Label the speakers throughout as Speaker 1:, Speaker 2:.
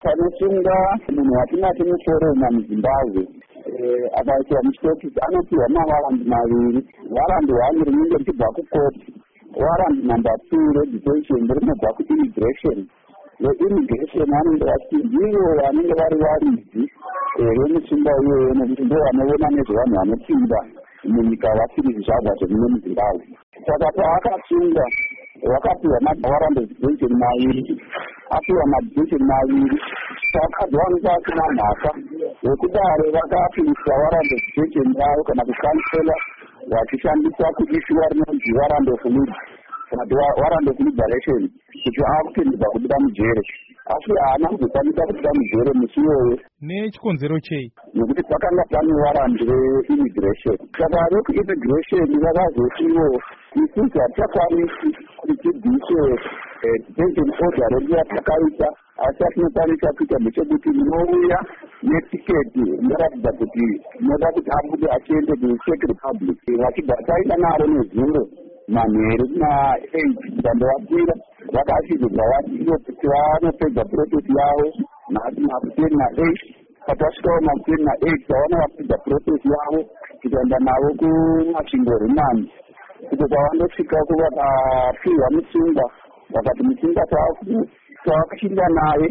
Speaker 1: panosunga munhu watingati muforoma muzimbabwe akaitwa mistokis anopiwa mawarandi maviri. Warandi 1 rinenge richibva kukoti, warandi number 2 redetention rinobva kuimmigration. Immigration vanenge vati ndivo vanenge vari varidzi vemusungwa iyoyo, nekuti ndo vanoona nezvevanhu vanopinda munyika vasiri zvizvarwa zvemune muzimbabwe. Saka paakasunga wakapiwa mawarandi detention maviri, apiwa madetention maviri, pakadzwanika asina mhaka yekudaro vakapisa warandi detention yavo kana kukansela vachishandisa kuishiwa rinonzi warandi of lead kana kuti warandi of liberation kuti akupindirwa kubuda mujere, asi haana kuzokwanisa kubuda mujere musi iyoyo.
Speaker 2: Nechikonzero chei?
Speaker 1: Nekuti pakanga pane warandi reimmigration. Saka rekuimmigration vakazosiwo isusu hatikakwanisi kuti tibvise detention order redu yatakaita, asi atinokwanisa kuita ndechekuti munouya netiketi inoratidza kuti inoda kuti abude achiende kuCzech Republic. Vachibva taita naro nezuro manheru na8 ndandovapira vakachizobva vatiro kuti vanopedza process yavo makupeni na8. Patasvikawo makupeni na8 vaona vapedza process yavo tikaenda navo kumasvingo remani, uko kwavandosvika kuvakapiwa mutsungwa, vakati mutsungwa tavakushinda naye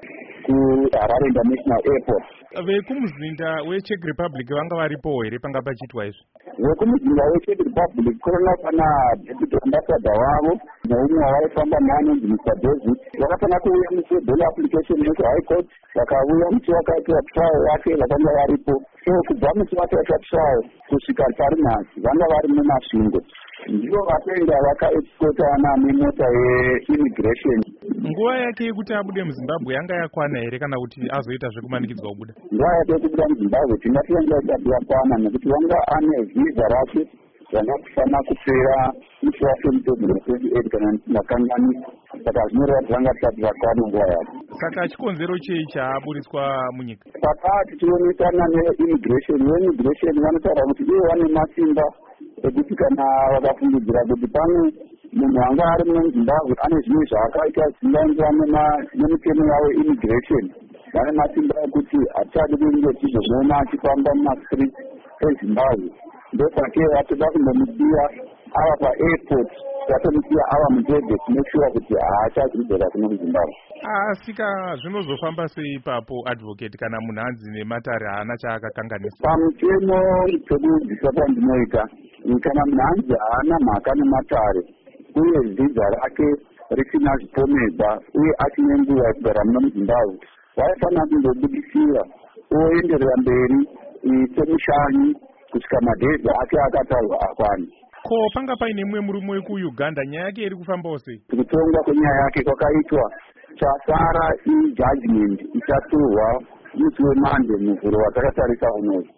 Speaker 1: kuHarare International Airport.
Speaker 2: Vekumuzinda weCzech Republic vanga varipo here panga pachiitwa izvi?
Speaker 1: Vekumuzinda weCzech Republic kurona pana deputy ambassador wavo neumwe wavaifamba naanonzi Mr. David, vakatanga kuuya musi webhela application neku-High Court, vakauya musi wakaitwa trial yake vakanga varipo. So kubva musi wakaitwa trial kusvika pari nhasi vanga vari mumasvingo, ndivo vatenda vakaescotana nemota yeimmigration.
Speaker 2: Nguva yake yekuti abude muZimbabwe yanga yakwana here kana kuti azoita zvekumanikidzwa kubuda?
Speaker 1: Nguva yake yekubuda muZimbabwe tingati yanga isati yakwana, nekuti wanga ane visa rake yanga kufana kupera musi wa28 kana ndakanganisa, saka zvinoreva kuti vanga isati yakwana nguva yake.
Speaker 2: Saka chikonzero chei chaaburiswa munyika?
Speaker 1: Paka tichionesana neimmigration vanotaura kuti ivo vane masimba ekuti kana vakafungidzira kuti pamwe munhu anga ari muZimbabwe ane zvimwe zvaakaita zvisingaenderana nemitemo yavo immigration, vane masimba ekuti hatichadi kunge tizomuona achifamba mumastreet eZimbabwe. Ndosake vatoda kundomusiya ava paairport, vatomusiya ava mundege tinoshuwa kuti haachazvidzera kuno kuZimbabwe.
Speaker 2: Asika zvinozofamba sei ipapo advocate kana munhu anzi nematare haana chaakakanganisa?
Speaker 1: Pamutemo pekubvisa pandinoita, kana munhu anzi haana mhaka nematare uye vhiza rake risina zvipomedza uye achine nguva yekugara muno muZimbabwe, vaifanira kundobudisira oenderera mberi semushanyi kusvika madhezi ake akatarwa akwana.
Speaker 2: Ko panga paine mumwe murume wekuUganda, nyaya yake iri kufambawo sei?
Speaker 1: Kutongwa kwenyaya yake kwakaitwa, chasara ijudgment ichatorwa musi weMonday muvhuro watakatarisa unozi.